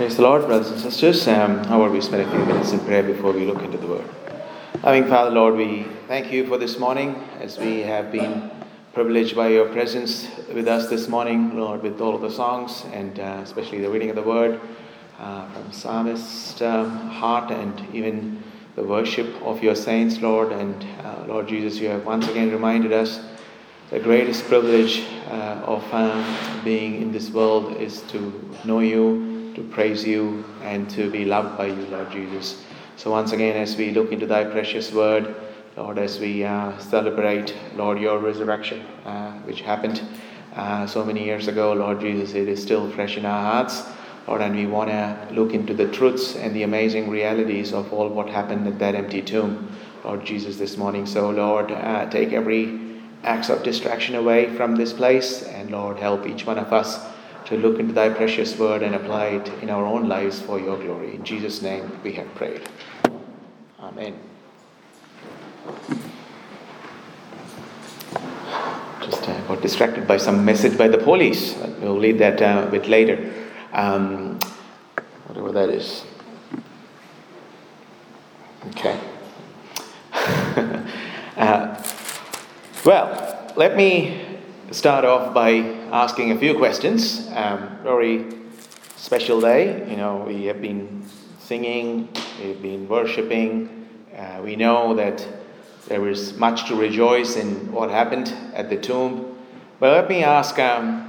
Praise the Lord, brothers and sisters. How about we spend a few minutes in prayer before we look into the Word? Loving Father, Lord, we thank you for this morning as we have been privileged by your presence with us this morning, Lord, with all of the songs and especially the reading of the Word from psalmist heart and even the worship of your saints, Lord. And Lord Jesus, you have once again reminded us the greatest privilege of being in this world is to know you, to praise you, and to be loved by you, Lord Jesus. So once again, as we look into thy precious word, Lord, as we celebrate, Lord, your resurrection, which happened so many years ago, Lord Jesus, it is still fresh in our hearts, Lord, and we want to look into the truths and the amazing realities of all what happened at that empty tomb, Lord Jesus, this morning. So, Lord, take every acts of distraction away from this place, and Lord, help each one of us to look into thy precious word and apply it in our own lives for your glory. In Jesus' name we have prayed. Amen. Just got distracted by some message by the police. We'll read that a bit later. Whatever that is. Okay. Well, let me start off by asking a few questions. Very special day. You know, we have been singing, we've been worshiping. We know that there is much to rejoice in what happened at the tomb. But let me ask a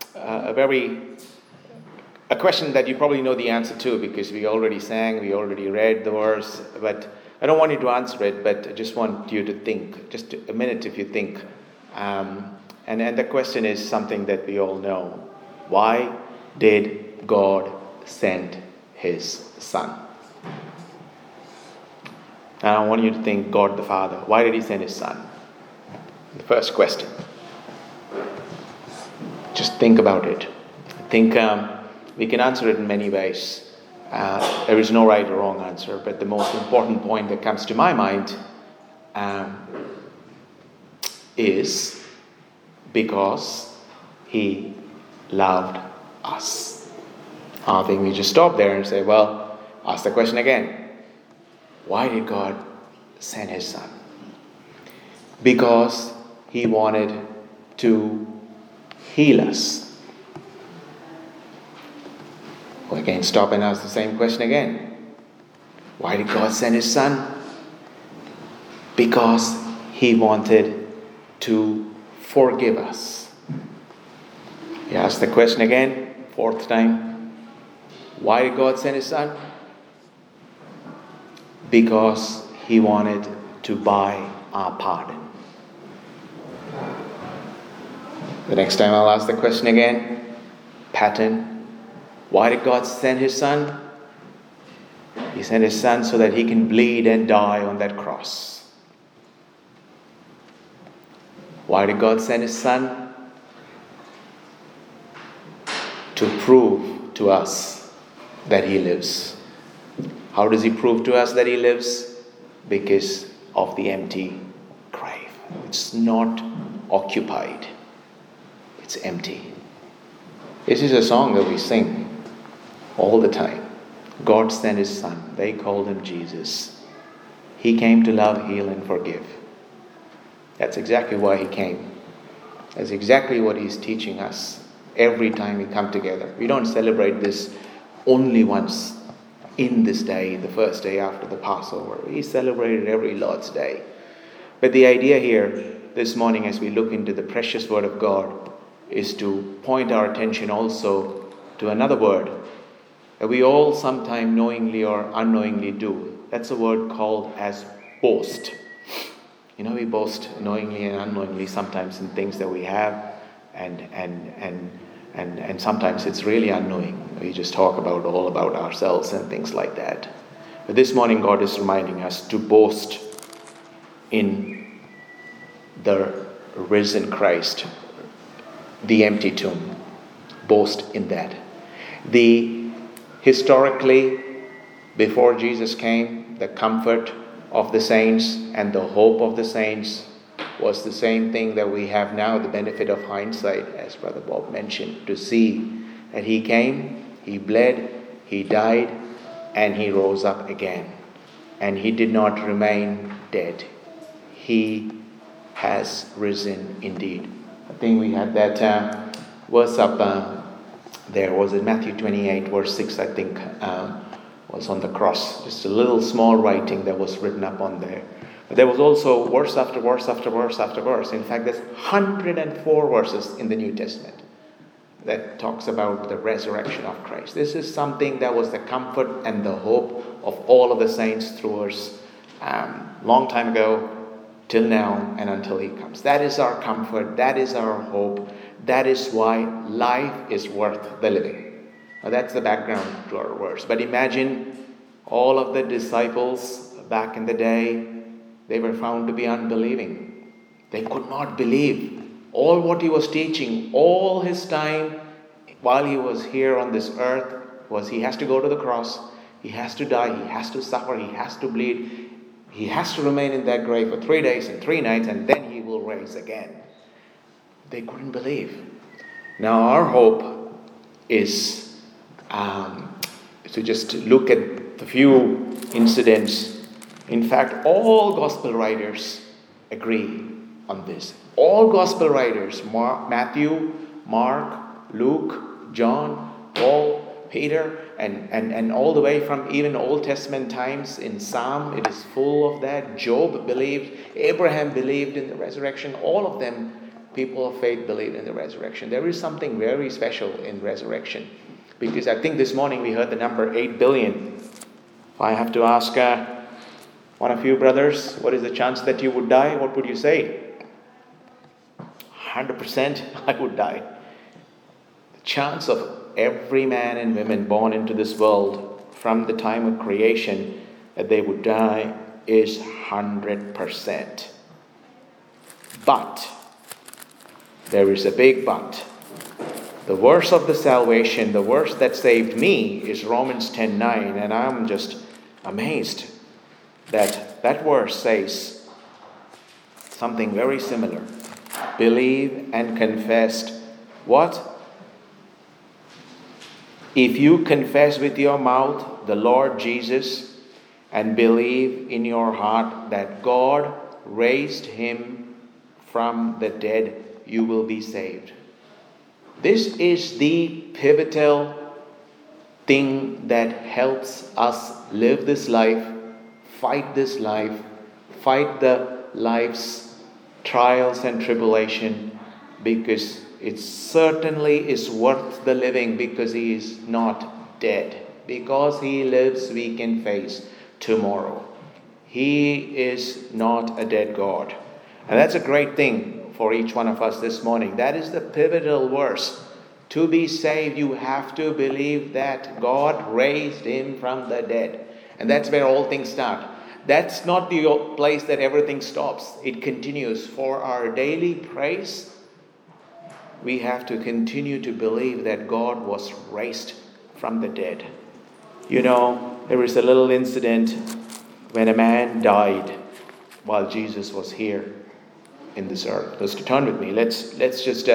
question that you probably know the answer to, because we already sang, we already read the verse, but I don't want you to answer it, but I just want you to think, just a minute if you think. And the question is something that we all know. Why did God send his Son? And I want you to think God the Father. Why did he send his Son? The first question. Just think about it. I think we can answer it in many ways. There is no right or wrong answer, but the most important point that comes to my mind is because he loved us. I think we just stop there and say, well, ask the question again. Why did God send his Son? Because he wanted to heal us. We can stop and ask the same question again. Why did God send his Son? Because he wanted to forgive us. You ask the question again, fourth time. Why did God send his Son? Because he wanted to buy our pardon. The next time I'll ask the question again, pattern. Why did God send his Son? He sent his Son so that he can bleed and die on that cross. Why did God send his Son? To prove to us that he lives. How does he prove to us that he lives? Because of the empty grave. It's not occupied. It's empty. This is a song that we sing all the time. God sent his Son. They called him Jesus. He came to love, heal, and forgive. That's exactly why he came. That's exactly what he's teaching us every time we come together. We don't celebrate this only once in this day, the first day after the Passover. We celebrate it every Lord's Day. But the idea here this morning as we look into the precious word of God is to point our attention also to another word that we all sometime knowingly or unknowingly do. That's a word called as boast. You know, we boast knowingly and unknowingly sometimes in things that we have, and sometimes it's really unknowing. We just talk all about ourselves and things like that. But this morning God is reminding us to boast in the risen Christ, the empty tomb. Boast in that. Historically, before Jesus came, the comfort of the saints and the hope of the saints was the same thing that we have now, the benefit of hindsight, as Brother Bob mentioned, to see that he came, he bled, He died and he rose up again. And he did not remain dead. He has risen indeed. I think we had that verse up there. Was it Matthew 28 verse 6, I think, was on the cross. Just a little small writing that was written up on there. But there was also verse after verse after verse after verse. In fact, there's 104 verses in the New Testament that talks about the resurrection of Christ. This is something that was the comfort and the hope of all of the saints through us long time ago, till now, and until he comes. That is our comfort. That is our hope. That is why life is worth the living. Now, that's the background to our verse. But imagine all of the disciples back in the day, they were found to be unbelieving. They could not believe. All what he was teaching, all his time while he was here on this earth, was he has to go to the cross, he has to die, he has to suffer, he has to bleed, he has to remain in that grave for 3 days and 3 nights, and then he will rise again. They couldn't believe. Now our hope is to just look at the few incidents. In fact, all gospel writers agree on this. All gospel writers, Matthew, Mark, Luke, John, Paul, Peter, and all the way from even Old Testament times in Psalm, it is full of that. Job believed, Abraham believed in the resurrection. All of them, people of faith, believe in the resurrection. There is something very special in resurrection. Because I think this morning we heard the number 8 billion. If I have to ask one of you brothers, what is the chance that you would die? What would you say? 100% I would die. The chance of every man and woman born into this world from the time of creation that they would die is 100%. But, there is a big but. The verse of the salvation, the verse that saved me is Romans 10:9, and I'm just amazed that that verse says something very similar. Believe and confessed what? If you confess with your mouth the Lord Jesus and believe in your heart that God raised him from the dead, you will be saved. This is the pivotal thing that helps us live this life, fight this life, fight the life's trials and tribulation, because it certainly is worth the living, because he is not dead. Because he lives, we can face tomorrow. He is not a dead God. And that's a great thing for each one of us this morning. That is the pivotal verse. To be saved, you have to believe that God raised him from the dead. And that's where all things start. That's not the place that everything stops. It continues. For our daily praise, we have to continue to believe that God was raised from the dead. You know, there was a little incident when a man died while Jesus was here in this earth. Just turn with me. Let's just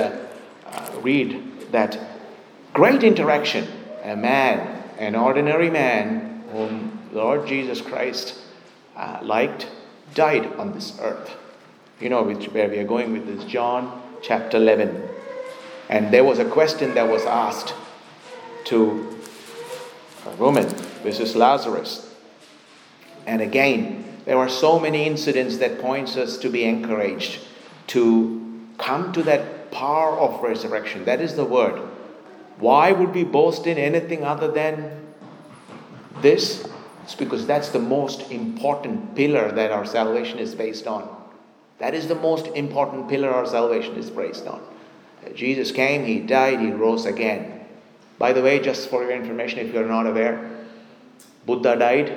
read that great interaction. A man, an ordinary man whom Lord Jesus Christ liked, died on this earth. You know where we are going with this. John chapter 11. And there was a question that was asked to a woman. This is Lazarus. And again, there are so many incidents that points us to be encouraged to come to that power of resurrection. That is the word. Why would we boast in anything other than this? It's because that's the most important pillar that our salvation is based on. That is the most important pillar our salvation is based on. Jesus came, he died, he rose again. By the way, just for your information, if you're not aware, Buddha died.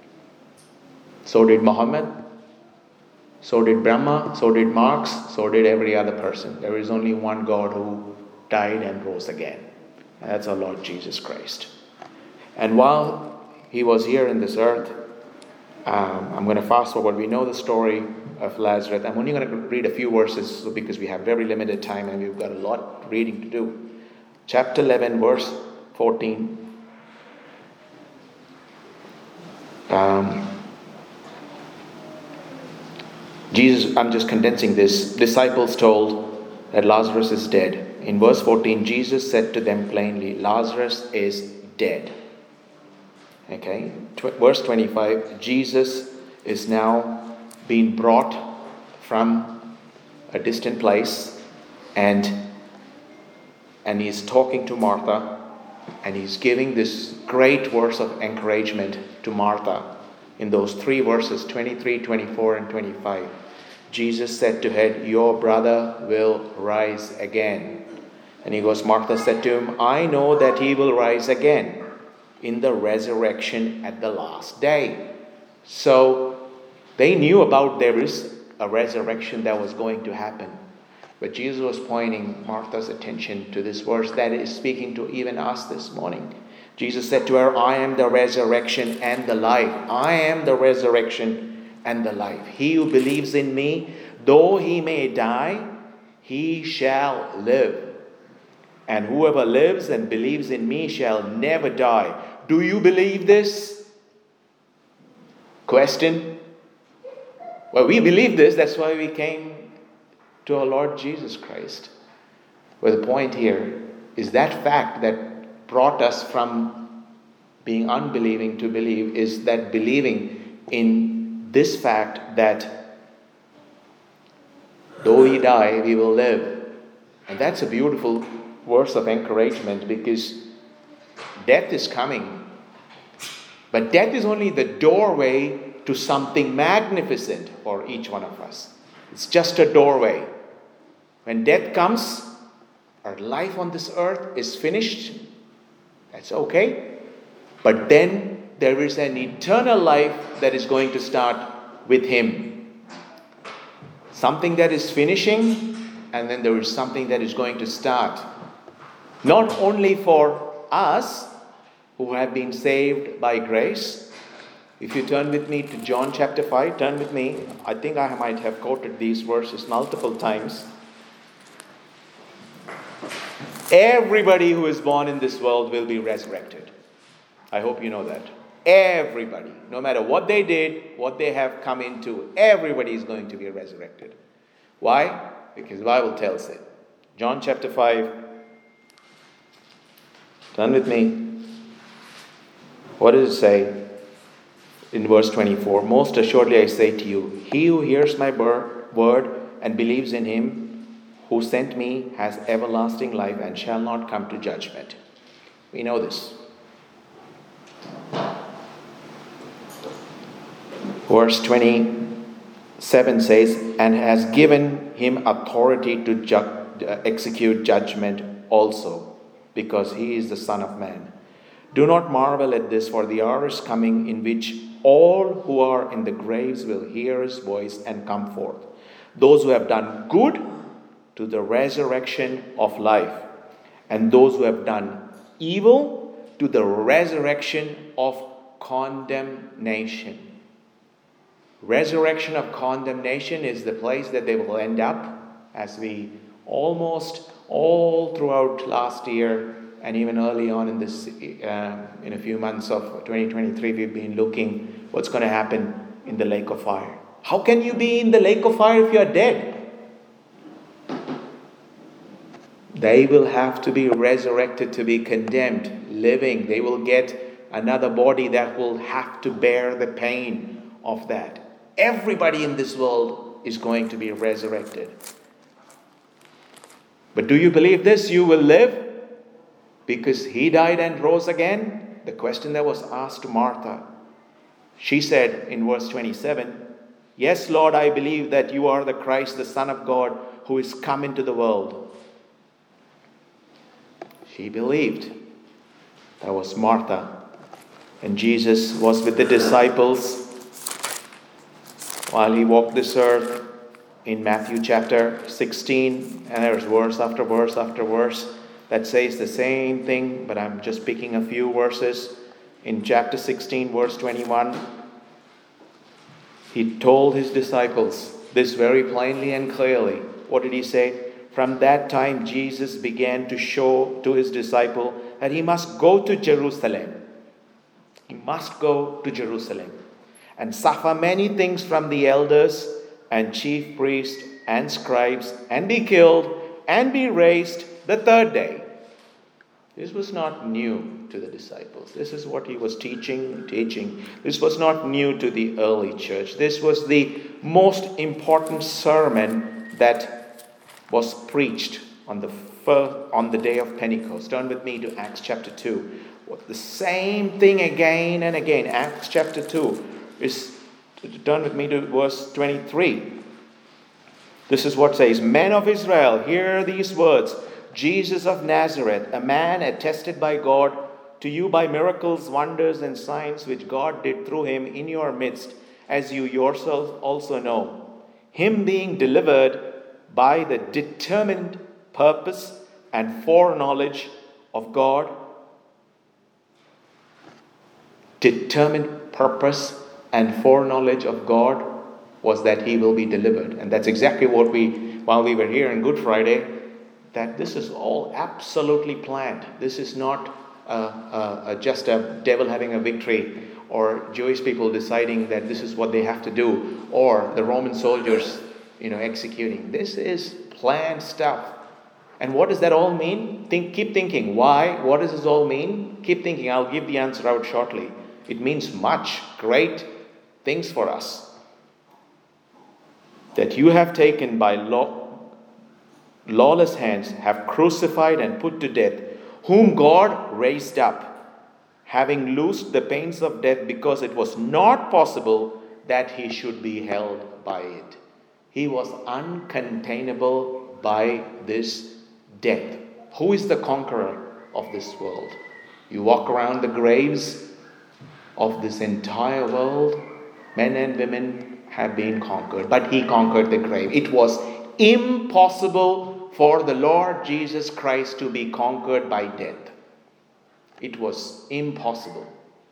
So did Muhammad. So did Brahma. So did Marx. So did every other person. There is only one God who died and rose again. And that's our Lord Jesus Christ. And while he was here in this earth, I'm going to fast forward. We know the story of Lazarus. I'm only going to read a few verses because we have very limited time and we've got a lot of reading to do. Chapter 11, verse 14. Um, Jesus, I'm just condensing this. Disciples told that Lazarus is dead. In verse 14, Jesus said to them plainly, Lazarus is dead. Okay, verse 25, Jesus is now being brought from a distant place, and he's talking to Martha, and he's giving this great words of encouragement to Martha. In those 3 verses, 23, 24, and 25, Jesus said to her, your brother will rise again. And he goes, Martha said to him, I know that he will rise again in the resurrection at the last day. So they knew about there is a resurrection that was going to happen. But Jesus was pointing Martha's attention to this verse that is speaking to even us this morning. Jesus said to her, I am the resurrection and the life. I am the resurrection and the life. He who believes in me, though he may die, he shall live. And whoever lives and believes in me shall never die. Do you believe this? Question. Well, we believe this. That's why we came to our Lord Jesus Christ. Well, the point here is that fact that brought us from being unbelieving to believe is that believing in this fact that though we die, we will live. And that's a beautiful verse of encouragement, because death is coming. But death is only the doorway to something magnificent for each one of us. It's just a doorway. When death comes, our life on this earth is finished. That's okay. But then there is an eternal life that is going to start with Him. Something that is finishing, and then there is something that is going to start. Not only for us who have been saved by grace. If you turn with me to John chapter 5, turn with me. I think I might have quoted these verses multiple times. Everybody who is born in this world will be resurrected. I hope you know that. Everybody, no matter what they did, what they have come into, everybody is going to be resurrected. Why? Because the Bible tells it. John chapter 5. Turn with me. What does it say in verse 24? Most assuredly I say to you, he who hears my word and believes in him who sent me has everlasting life and shall not come to judgment. We know this. Verse 27 says, and has given him authority to execute judgment also, because he is the Son of Man. Do not marvel at this, for the hour is coming in which all who are in the graves will hear his voice and come forth. Those who have done good to the resurrection of life, and those who have done evil to the resurrection of condemnation. Resurrection of condemnation is the place that they will end up, as we almost all throughout last year and even early on in this, in a few months of 2023, we've been looking what's going to happen in the lake of fire. How can you be in the lake of fire if you are dead? They will have to be resurrected to be condemned, living. They will get another body that will have to bear the pain of that. Everybody in this world is going to be resurrected. But do you believe this? You will live because he died and rose again? The question that was asked to Martha. She said in verse 27, yes, Lord, I believe that you are the Christ, the Son of God, who is come into the world. She believed. That was Martha. And Jesus was with the disciples while he walked this earth in Matthew chapter 16. And there's verse after verse after verse that says the same thing, but I'm just picking a few verses. In chapter 16, verse 21, he told his disciples this very plainly and clearly. What did he say? From that time, Jesus began to show to his disciple that he must go to Jerusalem. He must go to Jerusalem. and suffer many things from the elders and chief priests and scribes, and be killed, and be raised the third day. This was not new to the disciples. This is what he was teaching. This was not new to the early church. This was the most important sermon that was preached on the day of Pentecost. Turn with me to Acts chapter 2. The same thing again and again. Acts chapter 2 is, turn with me to verse 23. This is what says, "Men of Israel, hear these words. Jesus of Nazareth, a man attested by God to you by miracles, wonders, and signs which God did through him in your midst, as you yourselves also know. Him being delivered by the determined purpose and foreknowledge of God." Determined purpose and foreknowledge of God was that he will be delivered. And that's exactly what while we were here on Good Friday, that this is all absolutely planned. This is not just a devil having a victory, or Jewish people deciding that this is what they have to do, or the Roman soldiers, executing. This is planned stuff. And what does that all mean? Keep thinking. Why? What does this all mean? Keep thinking. I'll give the answer out shortly. It means much, great things for us. That you have taken by lawless hands, have crucified and put to death, whom God raised up, having loosed the pains of death, because it was not possible that he should be held by it. He was uncontainable by this death. Who is the conqueror of this world? You walk around the graves of this entire world, men and women have been conquered, but he conquered the grave. It was impossible for the Lord Jesus Christ to be conquered by death. It was impossible.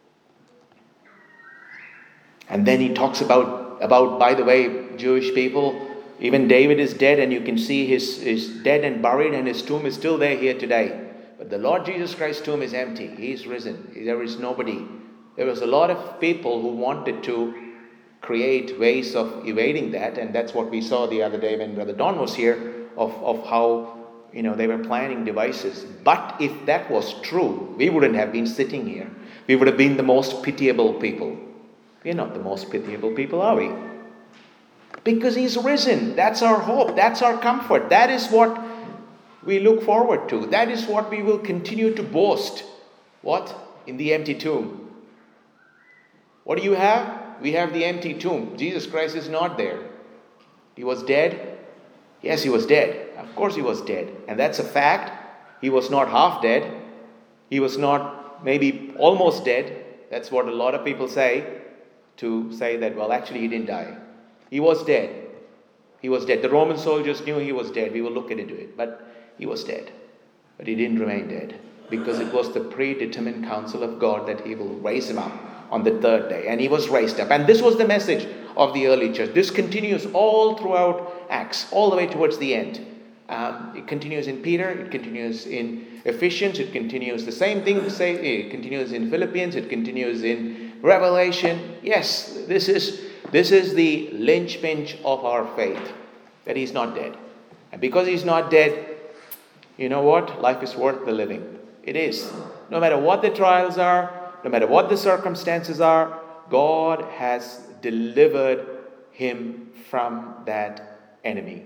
And then he talks about by the way, Jewish people, even David is dead, and you can see he's dead and buried, and his tomb is still there here today. But the Lord Jesus Christ's tomb is empty. He is risen. There is nobody. There was a lot of people who wanted to create ways of evading that, and that's what we saw the other day when Brother Don was here, of how they were planning devices. But if that was true, we wouldn't have been sitting here. We would have been the most pitiable people. We're not the most pitiable people, are we? Because he's risen. That's our hope. That's our comfort. That is what we look forward to. That is what we will continue to boast. What? In the empty tomb. What do you have? We have the empty tomb. Jesus Christ is not there. He was dead. Yes, he was dead. Of course he was dead. And that's a fact. He was not half dead. He was not maybe almost dead. That's what a lot of people say, to say that, well, actually he didn't die. He was dead. He was dead. The Roman soldiers knew he was dead. We will look into it. But he was dead. But he didn't remain dead, because it was the predetermined counsel of God that he will raise him up on the third day. And he was raised up. And this was the message of the early church. This continues all throughout Acts, all the way towards the end. It continues in Peter. It continues in Ephesians. It continues the same thing. It continues in Philippians. It continues in Revelation. Yes, this is the linchpin of our faith, that he's not dead. And because he's not dead, you know what? Life is worth the living. It is. No matter what the trials are, no matter what the circumstances are, God has delivered him from that enemy.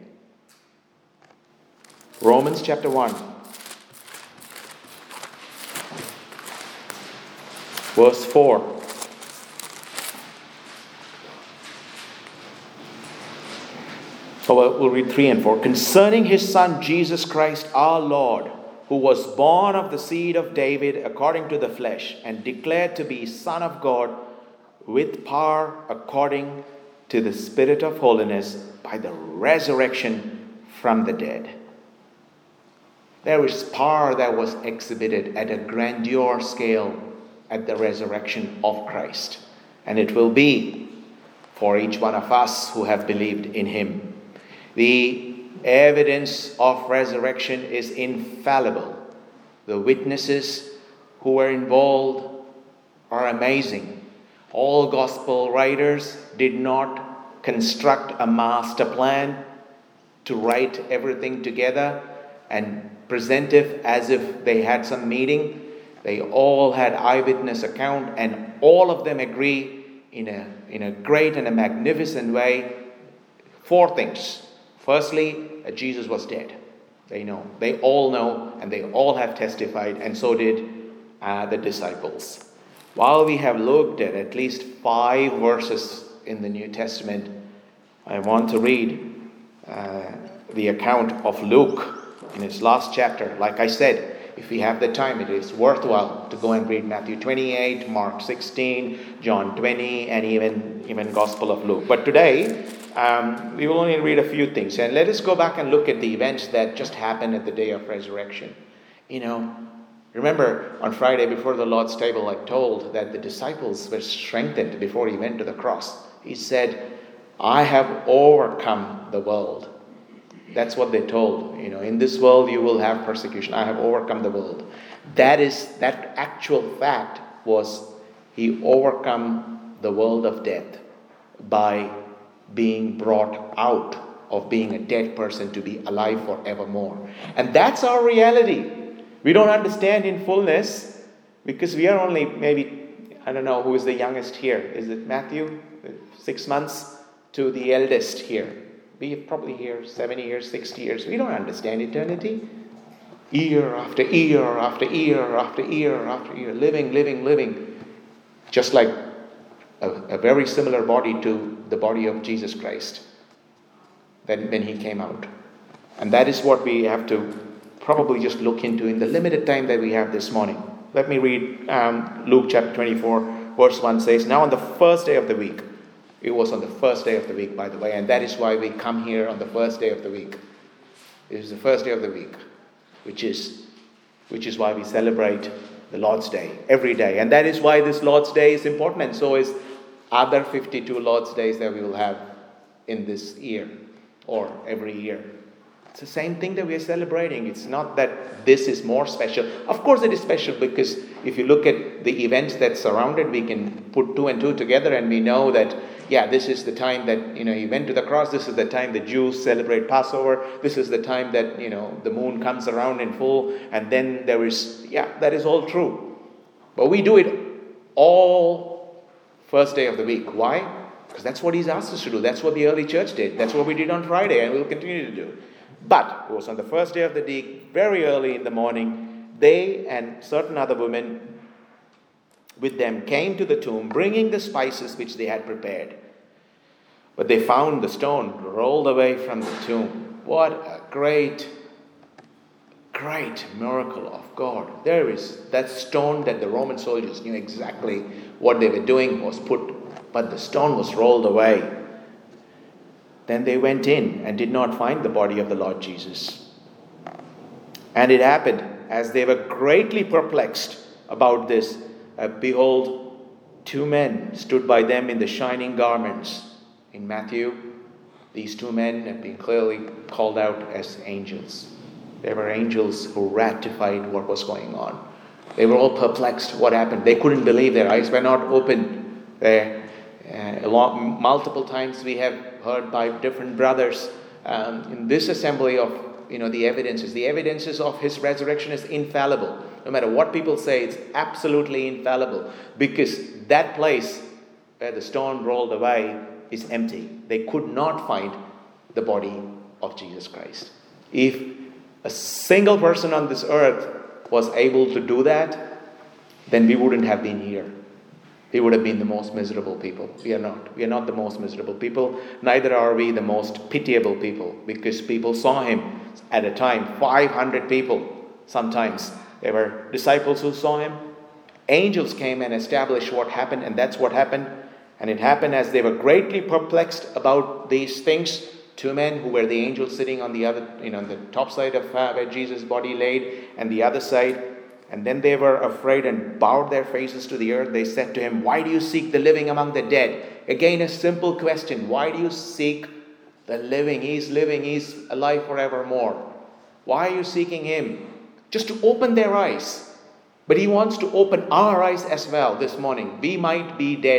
Romans chapter 1, verse 4. We'll read 3 and 4. "Concerning his Son Jesus Christ our Lord, who was born of the seed of David according to the flesh, and declared to be Son of God with power according to the Spirit of holiness, by the resurrection from the dead." There is power that was exhibited at a grandeur scale at the resurrection of Christ. And it will be for each one of us who have believed in him. The evidence of resurrection is infallible. The witnesses who were involved are amazing. All gospel writers did not construct a master plan to write everything together and present it as if they had some meeting. They all had eyewitness account, and all of them agree in a great and a magnificent way. 4 things. Firstly, that Jesus was dead. They know. They all know, and they all have testified, and so did the disciples. While we have looked at least 5 verses in the New Testament, I want to read the account of Luke in his last chapter. Like I said, if we have the time, it is worthwhile to go and read Matthew 28, Mark 16, John 20, and even Gospel of Luke. But today, we will only read a few things. And let us go back and look at the events that just happened at the day of resurrection. Remember on Friday before the Lord's table, I told that the disciples were strengthened before he went to the cross. He said, I have overcome the world. That's what they told. In this world you will have persecution. I have overcome the world. That actual fact was he overcome the world of death by being brought out of being a dead person to be alive forevermore. And that's our reality. We don't understand in fullness because we are only maybe, I don't know who is the youngest here. Is it Matthew? 6 months to the eldest here. We are probably here 70 years, 60 years. We don't understand eternity. Year after year after year after year after year. Living. Just like a very similar body to the body of Jesus Christ when he came out. And that is what we have to probably just look into in the limited time that we have this morning. Let me read Luke chapter 24, verse 1 says, Now on the first day of the week, it was on the first day of the week, by the way, and that is why we come here on the first day of the week. It is the first day of the week, which is why we celebrate the Lord's Day every day. And that is why this Lord's Day is important, and so is other 52 Lord's Days that we will have in this year or every year. It's the same thing that we are celebrating. It's not that this is more special. Of course it is special because if you look at the events that surround it, we can put 2 and 2 together and we know that, this is the time that, he went to the cross. This is the time the Jews celebrate Passover. This is the time that, the moon comes around in full. And then there is, that is all true. But we do it all first day of the week. Why? Because that's what he's asked us to do. That's what the early church did. That's what we did on Friday and we'll continue to do. But it was on the first day of the week, very early in the morning, they and certain other women with them came to the tomb, bringing the spices which they had prepared. But they found the stone rolled away from the tomb. What a great miracle of God. There is that stone that the Roman soldiers knew exactly what they were doing was put, but the stone was rolled away. Then they went in and did not find the body of the Lord Jesus. And it happened, as they were greatly perplexed about this, behold, 2 men stood by them in the shining garments. In Matthew, these 2 men have been clearly called out as angels. They were angels who ratified what was going on. They were all perplexed. What happened? They couldn't believe. Their eyes were not open. Multiple times we have heard by different brothers in this assembly of the evidences of his resurrection is infallible. No matter what people say, it's absolutely infallible, because that place where the stone rolled away is empty. They could not find the body of Jesus Christ. If a single person on this earth was able to do that, then we wouldn't have been here. We would have been the most miserable people. We are not. We are not the most miserable people. Neither are we the most pitiable people, because people saw him at a time. 500 people sometimes. There were disciples who saw him. Angels came and established what happened, and that's what happened. And it happened as they were greatly perplexed about these things. 2 men who were the angels sitting on the other, on the top side of where Jesus' body laid, and the other side. And then they were afraid and bowed their faces to the earth. They said to him, "Why do you seek the living among the dead?" Again, a simple question. Why do you seek the living? He's living. He's alive forevermore. Why are you seeking him? Just to open their eyes. But he wants to open our eyes as well this morning. We might be dead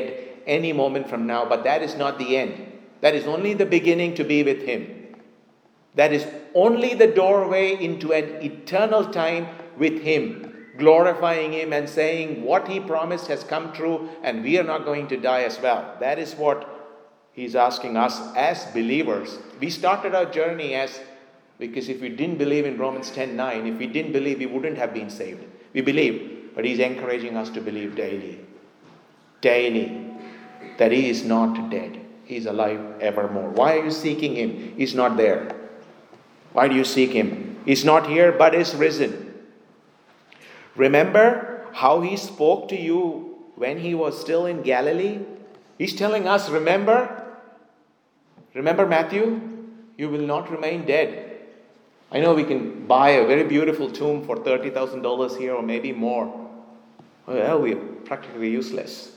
any moment from now, but that is not the end. That is only the beginning to be with Him. That is only the doorway into an eternal time with Him, glorifying Him and saying what He promised has come true and we are not going to die as well. That is what He's asking us as believers. We started our journey because if we didn't believe in Romans 10:9, if we didn't believe, we wouldn't have been saved. We believe, but He's encouraging us to believe daily, that He is not dead. He's alive evermore. Why are you seeking Him? He's not there. Why do you seek Him? He's not here, but is risen. Remember how He spoke to you when He was still in Galilee? He's telling us, remember Matthew, you will not remain dead. I know we can buy a very beautiful tomb for $30,000 here or maybe more. Well, we're practically useless.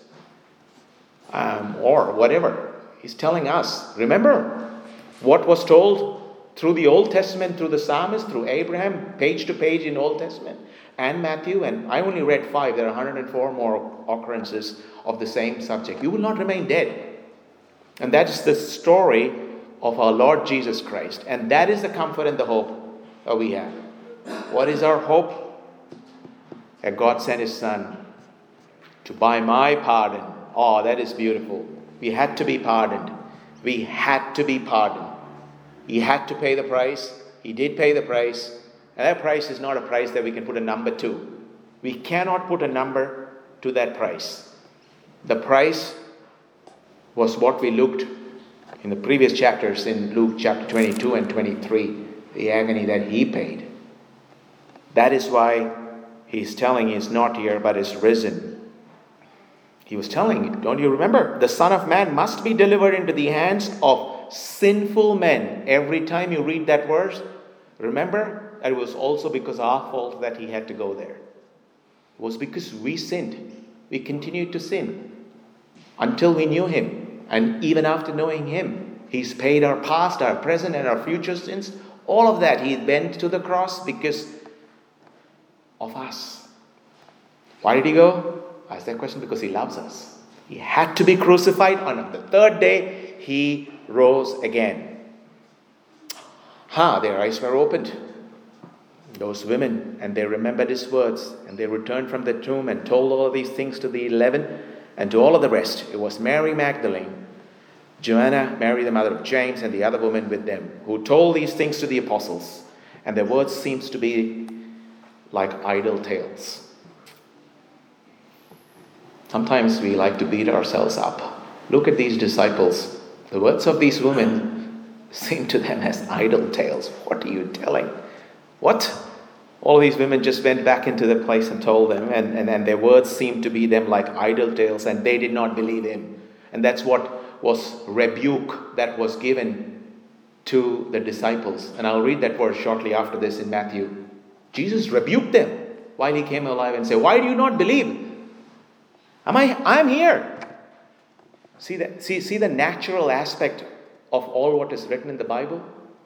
Or whatever. He's telling us, remember what was told through the Old Testament, through the psalmist, through Abraham, page to page in Old Testament, and Matthew, and I only read 5. There are 104 more occurrences of the same subject. You will not remain dead. And that is the story of our Lord Jesus Christ. And that is the comfort and the hope that we have. What is our hope? That God sent His Son to buy my pardon. Oh, that is beautiful. We had to be pardoned. We had to be pardoned. He had to pay the price. He did pay the price. And that price is not a price that we can put a number to. We cannot put a number to that price. The price was what we looked in the previous chapters in Luke chapter 22 and 23. The agony that He paid. That is why He's telling He is not here but is risen. He was telling, don't you remember? The Son of Man must be delivered into the hands of sinful men. Every time you read that verse, remember that it was also because of our fault that He had to go there. It was because we sinned. We continued to sin until we knew Him. And even after knowing Him, He's paid our past, our present, and our future sins. All of that He went to the cross because of us. Why did He go? I ask that question because He loves us. He had to be crucified. On the third day, He rose again. Their eyes were opened. Those women, and they remembered His words, and they returned from the tomb and told all these things to the 11 and to all of the rest. It was Mary Magdalene, Joanna, Mary the mother of James, and the other woman with them, who told these things to the apostles. And their words seems to be like idle tales. Sometimes we like to beat ourselves up. Look at these disciples. The words of these women seem to them as idle tales. What are you telling? What? All these women just went back into the place and told them, and their words seemed to be them like idle tales, and they did not believe Him. And that's what was rebuke that was given to the disciples. And I'll read that verse shortly after this in Matthew. Jesus rebuked them while He came alive and said, why do you not believe? I'm here. See the natural aspect of all what is written in the Bible?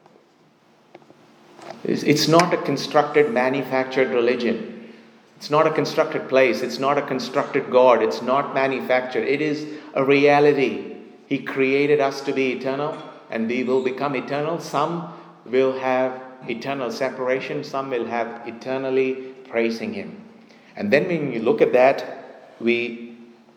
It's not a constructed, manufactured religion. It's not a constructed place. It's not a constructed God. It's not manufactured. It is a reality. He created us to be eternal, and we will become eternal. Some will have eternal separation. Some will have eternally praising Him. And then when you look at that, we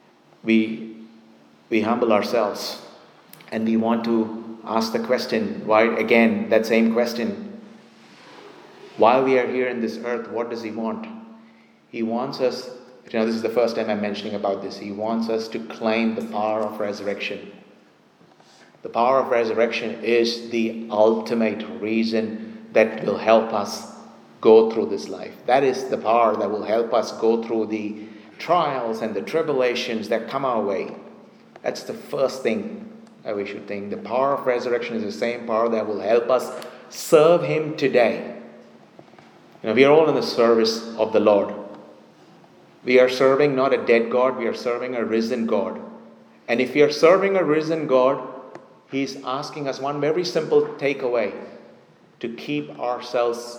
humble ourselves, and we want to ask the question, why, again, that same question. While we are here in this earth, what does He want? He wants us, this is the first time I'm mentioning about this. He wants us to claim the power of resurrection. The power of resurrection is the ultimate reason that will help us go through this life. That is the power that will help us go through the trials and the tribulations that come our way. That's the first thing that we should think. The power of resurrection is the same power that will help us serve Him today. We are all in the service of the Lord. We are serving not a dead God, we are serving a risen God. And if we are serving a risen God, He's asking us one very simple takeaway: to keep ourselves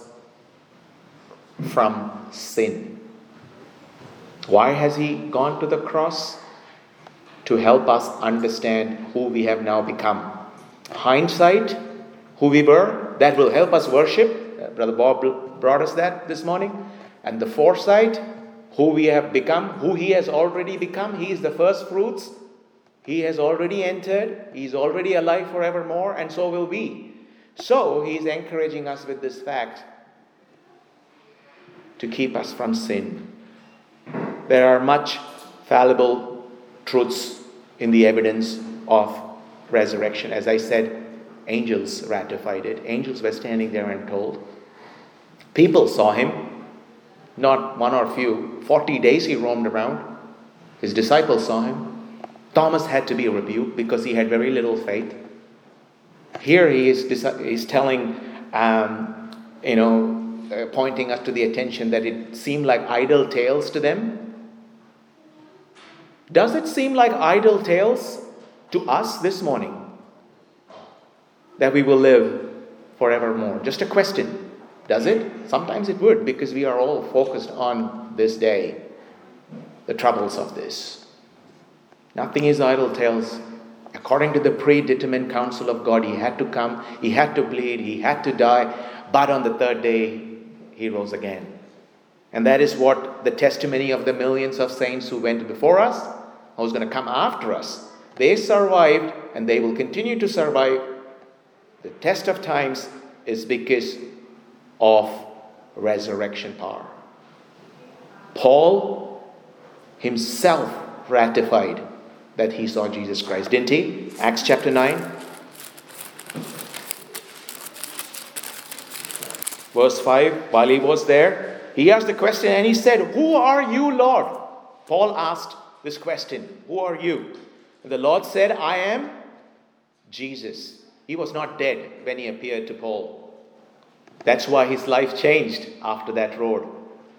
from sin. Why has He gone to the cross? to help us understand who we have now become. Hindsight, who we were, that will help us worship. Brother Bob brought us that this morning. And the foresight, who we have become, who he has already become. He is the first fruits. He has already entered. He is already alive forevermore, and so will we. So he is encouraging us with this fact to keep us from sin. There are much fallible truths in the evidence of resurrection. As I said, angels ratified it. Angels were standing there and told. People saw him, not one or few. 40 days he roamed around. His disciples saw him. Thomas had to be rebuked because he had very little faith. Here he is telling, pointing us to the attention that it seemed like idle tales to them. Does it seem like idle tales to us this morning that we will live forevermore? Just a question. Does it? Sometimes it would, because we are all focused on this day, the troubles of this. Nothing is idle tales. According to the predetermined counsel of God, he had to come, he had to bleed, he had to die, but on the third day, he rose again. And that is what the testimony of the millions of saints who went before us, who's going to come after us. They survived, and they will continue to survive. The test of times is because of resurrection power. Paul himself ratified that he saw Jesus Christ, didn't he? Acts chapter 9, verse 5, while he was there, he asked the question and he said, "Who are you, Lord?" Paul asked this question, "Who are you?" And the Lord said, "I am Jesus." He was not dead when he appeared to Paul. That's why his life changed after that road.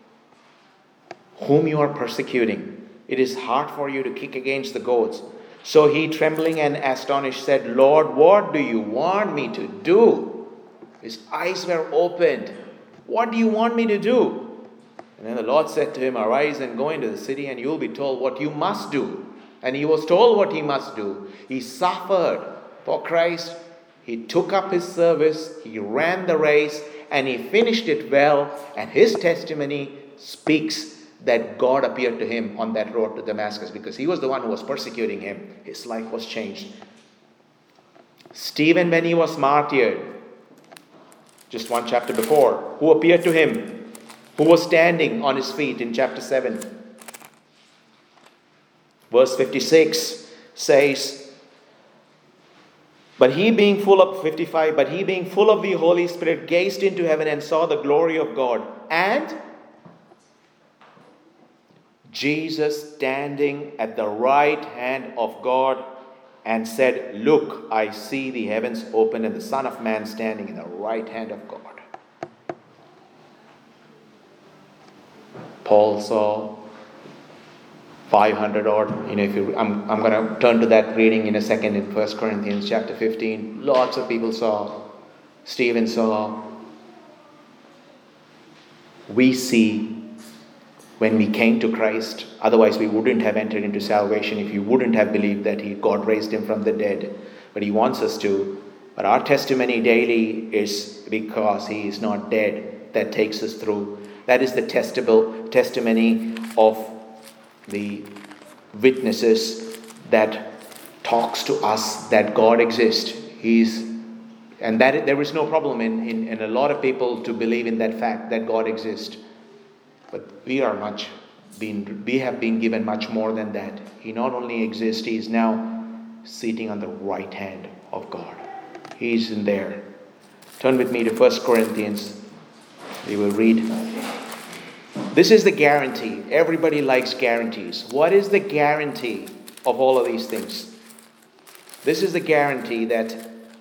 Whom you are persecuting, it is hard for you to kick against the goads. So he, trembling and astonished, said, "Lord, what do you want me to do?" His eyes were opened. "What do you want me to do?" And then the Lord said to him, "Arise and go into the city, and you will be told what you must do." And he was told what he must do. He suffered for Christ. He took up his service. He ran the race, and he finished it well. And his testimony speaks that God appeared to him on that road to Damascus, because he was the one who was persecuting him. His life was changed. Stephen, when he was martyred, just one chapter before, who appeared to him, who was standing on his feet in chapter 7. Verse 56 says, But he being full of the Holy Spirit gazed into heaven and saw the glory of God, and Jesus standing at the right hand of God, and said, "Look, I see the heavens open and the Son of Man standing in the right hand of God." Paul saw 500 odd. I'm going to turn to that reading in a second in 1 Corinthians chapter 15. Lots of people saw. Stephen saw. We see when we came to Christ. Otherwise, we wouldn't have entered into salvation if you wouldn't have believed that God raised him from the dead. But he wants us to. But our testimony daily is because he is not dead. That takes us through. That is the testimony of the witnesses that talks to us that God exists. And that there is no problem in a lot of people to believe in that fact that God exists. But we have been given much more than that. He not only exists, he is now sitting on the right hand of God. He is in there. Turn with me to 1 Corinthians. We will read. This is the guarantee. Everybody likes guarantees. What is the guarantee of all of these things? This is the guarantee that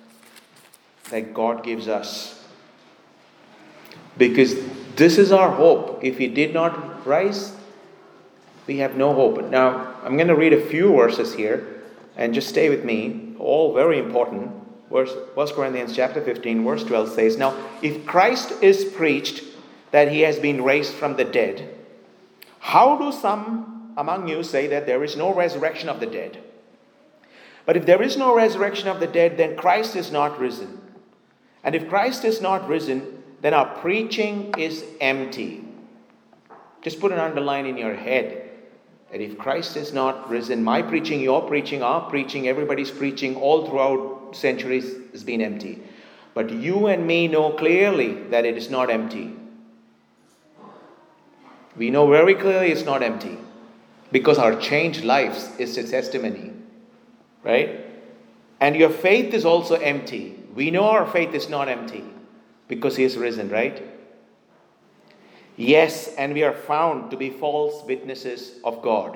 God gives us. Because this is our hope. If he did not rise, we have no hope. Now, I'm going to read a few verses here, and just stay with me. All very important. 1 Corinthians chapter 15, verse 12 says, "Now, if Christ is preached that he has been raised from the dead, how do some among you say that there is no resurrection of the dead? But if there is no resurrection of the dead, then Christ is not risen. And if Christ is not risen, then our preaching is empty. Just put an underline in your head that if Christ is not risen, my preaching, your preaching, our preaching, everybody's preaching all throughout centuries has been empty. But you and me know clearly that it is not empty. We know very clearly it's not empty because our changed lives is a testimony. Right? And your faith is also empty. We know our faith is not empty because He is risen, right? Yes, and we are found to be false witnesses of God.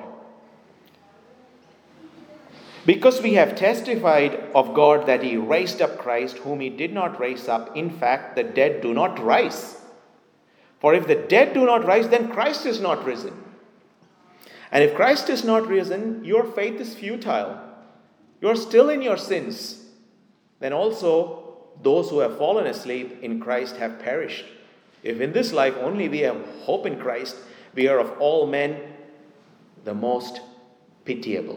Because we have testified of God that He raised up Christ, whom He did not raise up. In fact, the dead do not rise. For if the dead do not rise, then Christ is not risen. And if Christ is not risen, your faith is futile. You are still in your sins. Then also those who have fallen asleep in Christ have perished. If in this life only we have hope in Christ, we are of all men the most pitiable.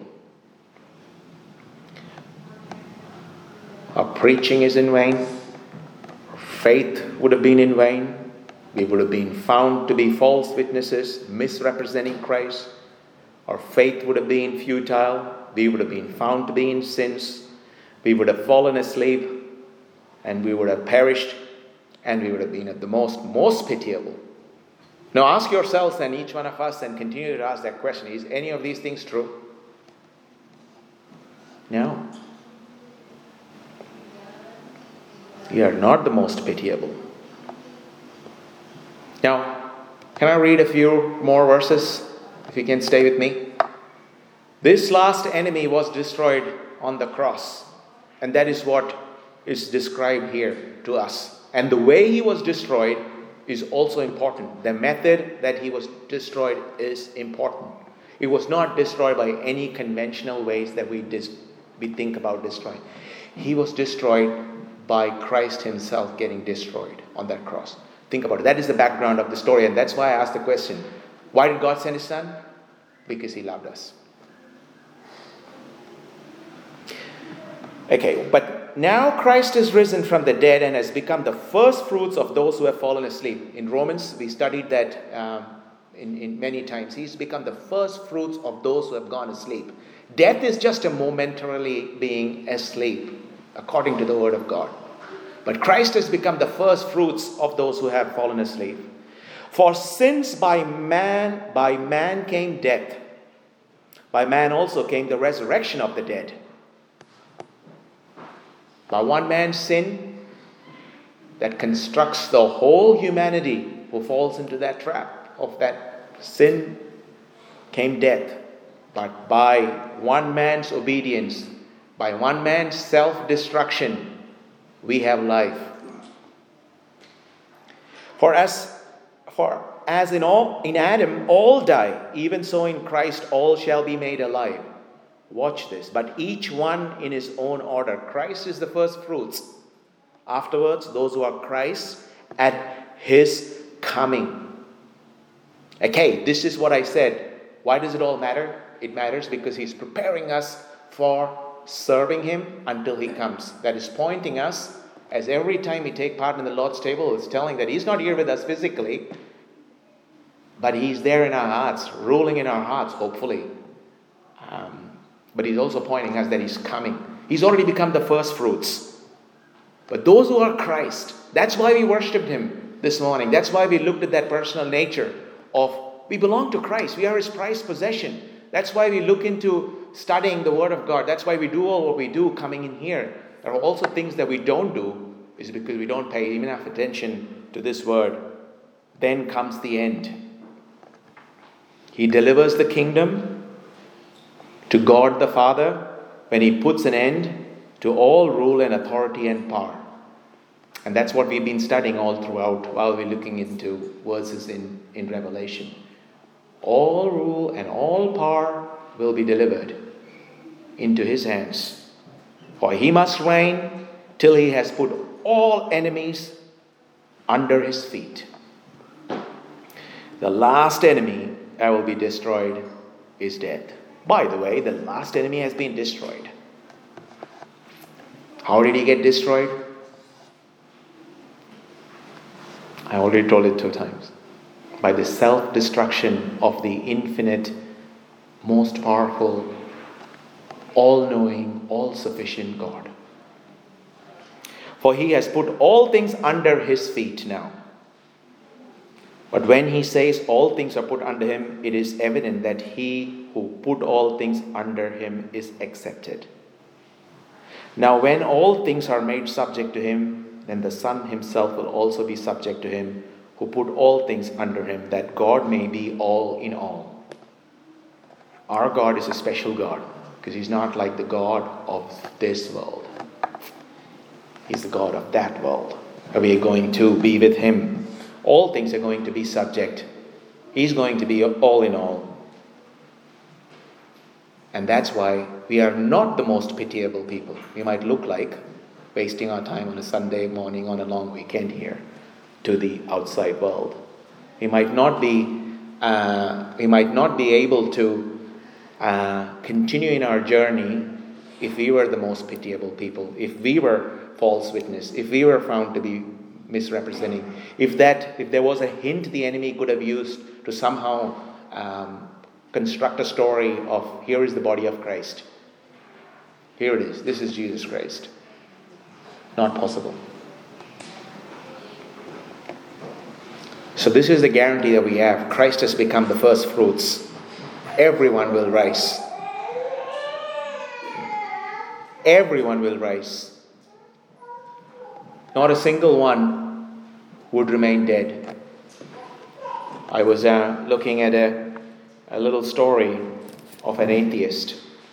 Our preaching is in vain. Our faith would have been in vain. We would have been found to be false witnesses, misrepresenting Christ. Our faith would have been futile. We would have been found to be in sins. We would have fallen asleep. And we would have perished. And we would have been at the most pitiable. Now ask yourselves and each one of us and continue to ask that question. Is any of these things true? No. We are not the most pitiable. Now, can I read a few more verses? If you can stay with me. This last enemy was destroyed on the cross. And that is what is described here to us. And the way he was destroyed is also important. The method that he was destroyed is important. It was not destroyed by any conventional ways that we think about destroying. He was destroyed by Christ himself getting destroyed on that cross. Think about it. That is the background of the story. And that's why I asked the question, why did God send his son? Because he loved us. Okay, but now Christ is risen from the dead and has become the first fruits of those who have fallen asleep. In Romans, we studied that in many times. He's become the first fruits of those who have gone asleep. Death is just a momentarily being asleep, according to the word of God. But Christ has become the first fruits of those who have fallen asleep. For since by man came death, by man also came the resurrection of the dead. By one man's sin, that constructs the whole humanity who falls into that trap of that sin, came death. But by one man's obedience, by one man's self-destruction, we have life. For as in Adam all die, even so in Christ all shall be made alive. Watch this. But each one in his own order. Christ is the first fruits. Afterwards, those who are Christ at his coming. Okay, this is what I said. Why does it all matter? It matters because he's preparing us for serving him until he comes. That is pointing us, as every time we take part in the Lord's table, it's telling that he's not here with us physically, but he's there in our hearts, ruling in our hearts, hopefully. But he's also pointing us that he's coming. He's already become the first fruits. But those who are Christ, that's why we worshipped him this morning. That's why we looked at that personal nature of we belong to Christ. We are his prized possession. That's why we look into studying the Word of God. That's why we do all what we do coming in here. There are also things that we don't do is because we don't pay enough attention to this Word. Then comes the end. He delivers the kingdom to God the Father when he puts an end to all rule and authority and power. And that's what we've been studying all throughout while we're looking into verses in Revelation. All rule and all power will be delivered into his hands. For he must reign till he has put all enemies under his feet. The last enemy that will be destroyed is death. By the way, the last enemy has been destroyed. How did he get destroyed? I already told it 2 times. By the self-destruction of the infinite, most powerful, all-knowing, all-sufficient God. For he has put all things under his feet now. But when he says all things are put under him, it is evident that he who put all things under him is accepted. Now when all things are made subject to him, then the Son himself will also be subject to him who put all things under him, that God may be all in all. Our God is a special God, because he's not like the God of this world. He's the God of that world. We are going to be with him. All things are going to be subject. He's going to be all in all. And that's why we are not the most pitiable people. We might look like wasting our time on a Sunday morning on a long weekend here to the outside world. We might not be able to continue in our journey if we were the most pitiable people, if we were false witness, if we were found to be misrepresenting, if there was a hint the enemy could have used to somehow construct a story of, here is the body of Christ. Here it is. This is Jesus Christ. Not possible. So this is the guarantee that we have. Christ has become the first fruits. Everyone will rise. Everyone will rise. Not a single one would remain dead. I was looking at a little story of an atheist.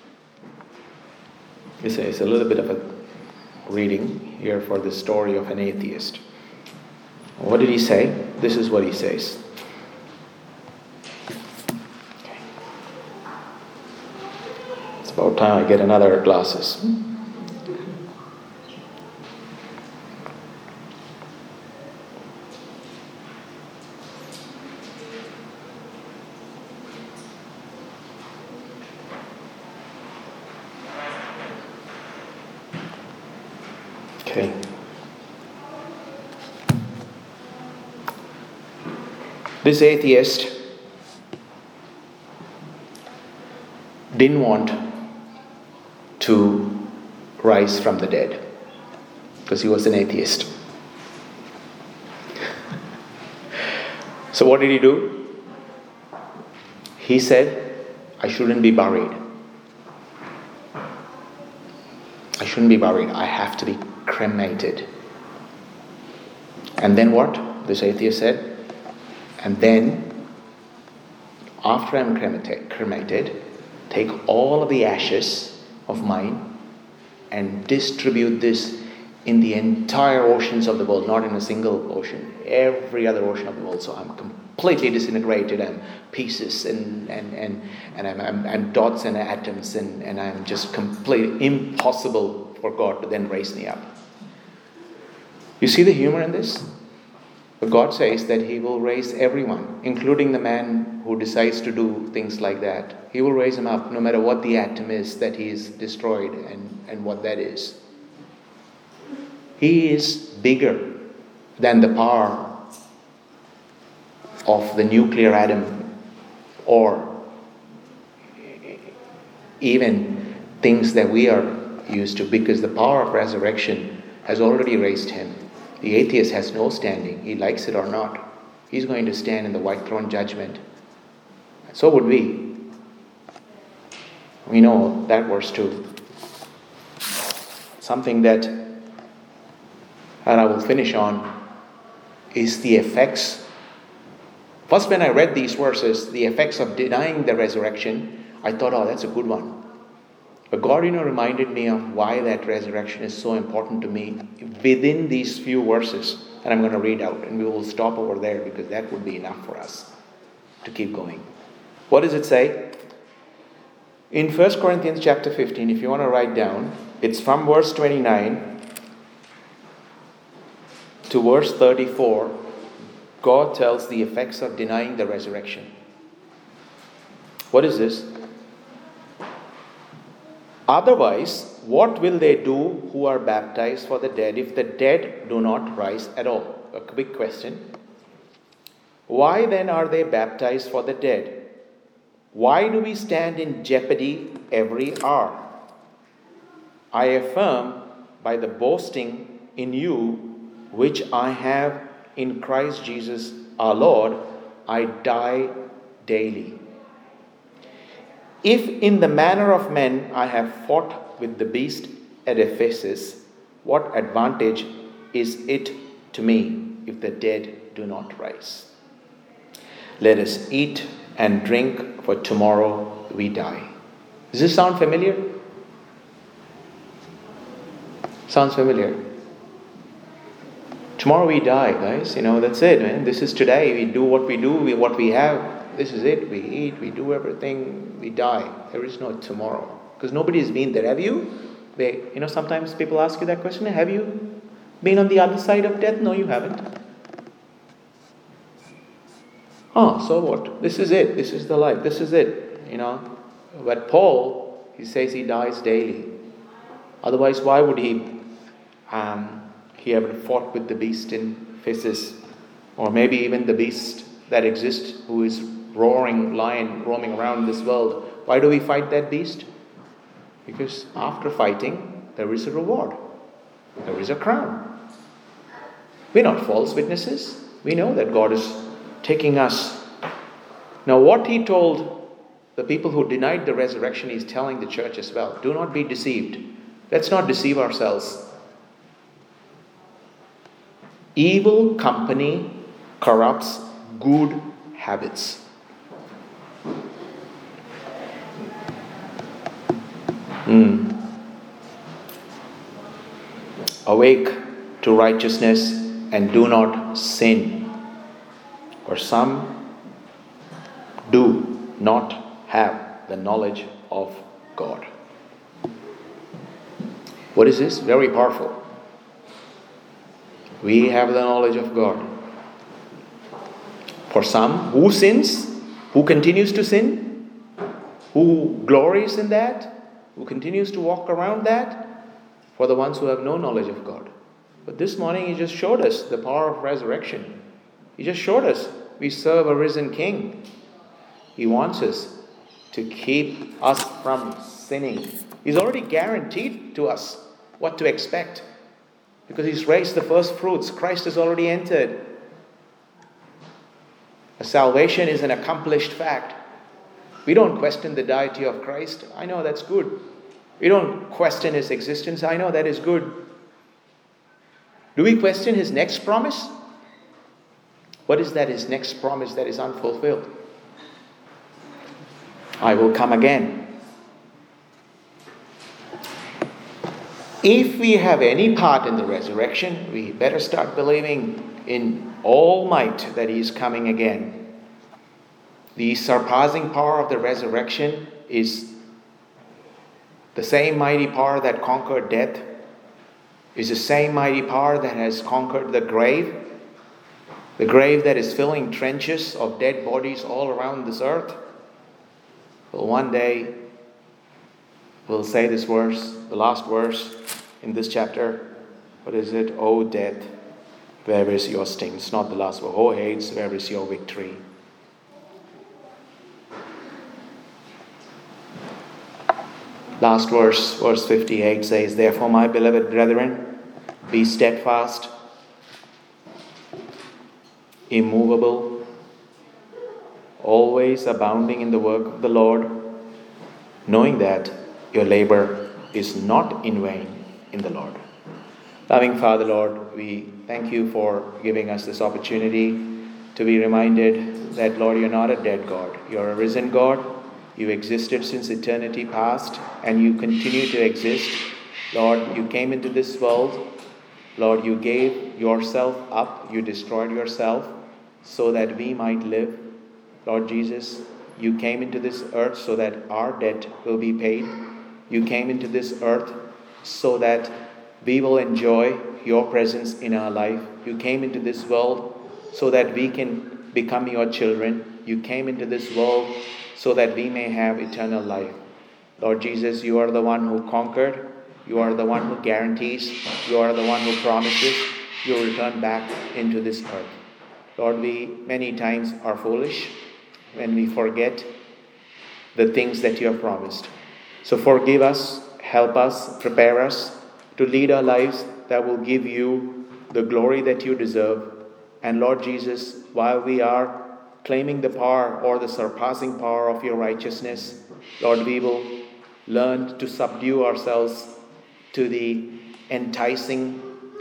It's a little bit of a reading here for the story of an atheist. What did he say? This is what he says. Okay. It's about time I get another glasses. Okay. This atheist didn't want to rise from the dead because he was an atheist. So what did he do? He said, I shouldn't be buried. I shouldn't be buried. I have to be cremated. And then what? This atheist said, and then, after I'm cremated, take all of the ashes of mine and distribute this in the entire oceans of the world, not in a single ocean, every other ocean of the world. So I'm completely disintegrated, I'm pieces and I'm dots and atoms, and I'm just completely impossible for God to then raise me up. You see the humor in this? But God says that he will raise everyone, including the man who decides to do things like that. He will raise him up no matter what the atom is that he is destroyed and what that is. He is bigger than the power of the nuclear atom or even things that we are used to, because the power of resurrection has already raised him. The atheist has no standing. He likes it or not. He's going to stand in the white throne judgment. So would we. We know that verse too. Something that, and I will finish on, is the effects. First, when I read these verses, the effects of denying the resurrection, I thought, oh, that's a good one. But God, reminded me of why that resurrection is so important to me within these few verses that I'm going to read out. And we will stop over there because that would be enough for us to keep going. What does it say? In 1 Corinthians chapter 15, if you want to write down, it's from verse 29 to verse 34. God tells the effects of denying the resurrection. What is this? Otherwise, what will they do who are baptized for the dead if the dead do not rise at all? A big question. Why then are they baptized for the dead? Why do we stand in jeopardy every hour? I affirm by the boasting in you which I have in Christ Jesus our Lord, I die daily. If in the manner of men I have fought with the beast at Ephesus, what advantage is it to me if the dead do not rise? Let us eat and drink, for tomorrow we die. Does this sound familiar? Sounds familiar. Tomorrow we die, guys. That's it, man. This is today. We do what we do, what we have. This is it. We eat, we do everything, we die. There is no tomorrow. Because nobody has been there. Have you? Sometimes people ask you that question. Have you been on the other side of death? No, you haven't. Oh, so what? This is it. This is the life. This is it. But Paul, he says he dies daily. Otherwise, why would he have fought with the beast in Ephesus? Or maybe even the beast that exists, who is roaring lion roaming around this world. Why do we fight that beast? Because after fighting, there is a reward. There is a crown. We're not false witnesses. We know that God is taking us. Now, what he told the people who denied the resurrection, he's telling the church as well. Do not be deceived. Let's not deceive ourselves. Evil company corrupts good habits. Awake to righteousness and do not sin. For some do not have the knowledge of God. What is this? Very powerful. We have the knowledge of God. For some, who sins? Who continues to sin? Who glories in that? Who continues to walk around that? For the ones who have no knowledge of God. But this morning he just showed us the power of resurrection. He just showed us we serve a risen King. He wants us to keep us from sinning. He's already guaranteed to us what to expect. Because he's raised the first fruits. Christ has already entered. Salvation is an accomplished fact. We don't question the deity of Christ. I know that's good. We don't question his existence. I know that is good. Do we question his next promise? What is that, his next promise that is unfulfilled? I will come again. If we have any part in the resurrection, we better start believing in all might that he is coming again. The surpassing power of the resurrection is the same mighty power that conquered death, is the same mighty power that has conquered the grave that is filling trenches of dead bodies all around this earth. Well, one day we'll say this verse, the last verse in this chapter. What is it? Oh death, where is your sting? It's not the last verse. Oh Hades, where is your victory? Last verse, verse 58 says, therefore, my beloved brethren, be steadfast, immovable, always abounding in the work of the Lord, knowing that your labor is not in vain in the Lord. Loving Father, Lord, we thank you for giving us this opportunity to be reminded that, Lord, you're not a dead God. You're a risen God. You existed since eternity past, and you continue to exist. Lord, you came into this world. Lord, you gave yourself up. You destroyed yourself so that we might live. Lord Jesus, you came into this earth so that our debt will be paid. You came into this earth so that we will enjoy your presence in our life. You came into this world so that we can become your children. You came into this world so that we may have eternal life. Lord Jesus, you are the one who conquered. You are the one who guarantees. You are the one who promises you will return back into this earth. Lord, we many times are foolish when we forget the things that you have promised. So forgive us, help us, prepare us to lead our lives that will give you the glory that you deserve. And Lord Jesus, while we are claiming the power or the surpassing power of your righteousness, Lord, we will learn to subdue ourselves to the enticing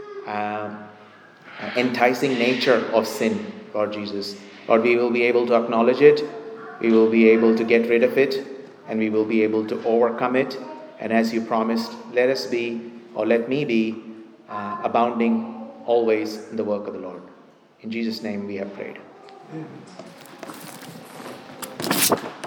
nature of sin, Lord Jesus. Lord, we will be able to acknowledge it, we will be able to get rid of it, and we will be able to overcome it. And as you promised, let me be abounding always in the work of the Lord. In Jesus' name we have prayed. Amen.